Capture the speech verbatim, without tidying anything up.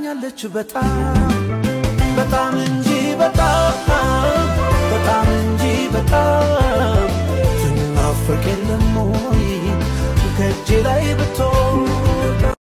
ናፍቃኛለች በጣም በጣም እንጂ በጣም በጣም እንጂ በጣም ትናፍቅ የለም ወይ ከእጄ ላይ ብትሆን